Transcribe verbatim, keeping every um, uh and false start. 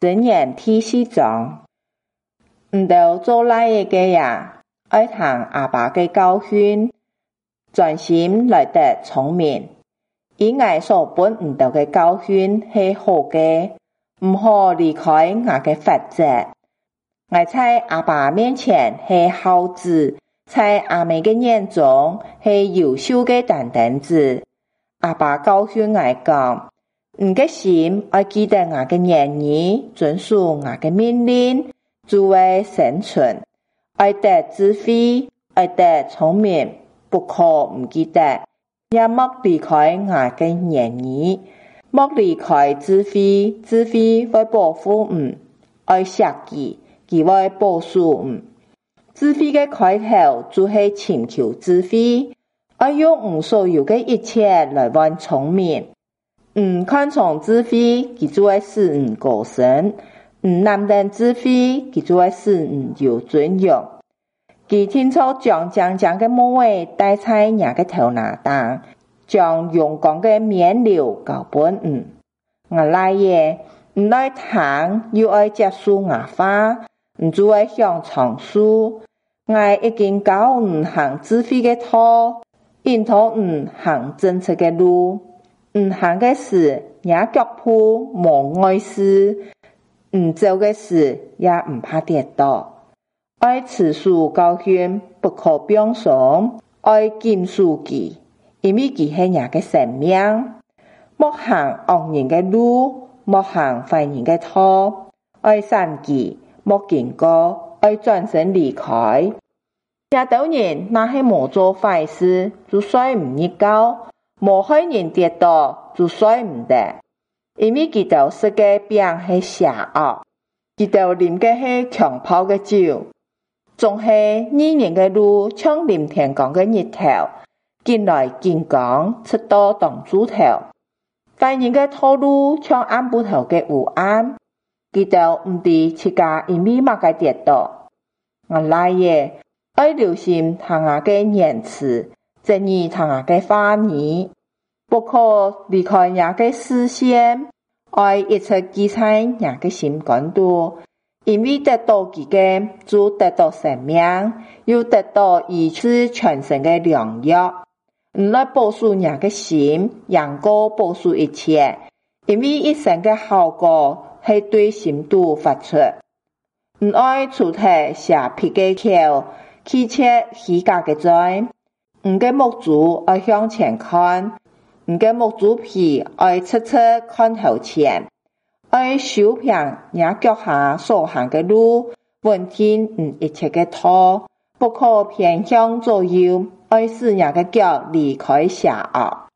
箴言第四章，毋着做赖的呀，爱听阿爸嘅教训，专心来得聪明。以我所本毋着嘅教训是好嘅，毋好离开我嘅法则。我在阿爸面前是孝子，在阿妹嘅眼中是优秀嘅蛋蛋子。阿爸教训我讲，毋嘅心爱记得我嘅言语，遵守我嘅命令，作为生存。爱得智慧，爱得聪明，不可毋记得，也莫离开我嘅言语，莫离开智慧，智慧会保护吾，爱舍己，佢會保守吾。智慧嘅開頭就是請求智慧，愛用吾所有嘅一切來換聰明。吾看重智慧，佢就會使吾高升；吾難得智慧，佢就會使吾有尊榮。佢清楚將將將嘅魔位帶在人嘅頭腦當，將陽光嘅面流交本吾。我來耶，吾來聽，又愛接受我話。毋就會向長書，我已經教吾行智慧嘅途，引導吾行正直嘅路。吾行嘅事也腳步無礙事，吾做嘅事也毋怕跌倒。愛持守教訓，不可變鬆，愛謹守佢，因為佢係人嘅生命。莫行惡人嘅路，莫行壞人嘅途，愛善佢。莫經過，愛轉身離開。也多人那係無做壞事，就衰唔易教；無害人跌倒，就衰唔得。因為佢哋食嘅餅係邪惡，佢哋啉嘅係強泡嘅酒，總係義人嘅路，像臨天光嘅日頭，見來見講，出到當豬頭。壞人嘅道路，像暗布頭嘅烏暗。佢哋唔知自家因為乜嘅跌倒，我來耶，愛留心聽我嘅言辭，正意聽我嘅話語，不可離開人嘅視線，愛一直記在人嘅心肝度，因為得到佢嘅就得到生命，又得到醫治全身嘅良藥。唔來保守人嘅心，讓個保守一切，因為一生嘅效果。係對心度發出，唔愛出題寫皮嘅橋，汽車起價嘅在，唔嘅目珠愛向前看，唔嘅目珠皮愛側側看頭前，愛手平也腳下所行嘅路，穩聽唔一切嘅途，不可偏向左右，愛使人嘅腳離開邪惡。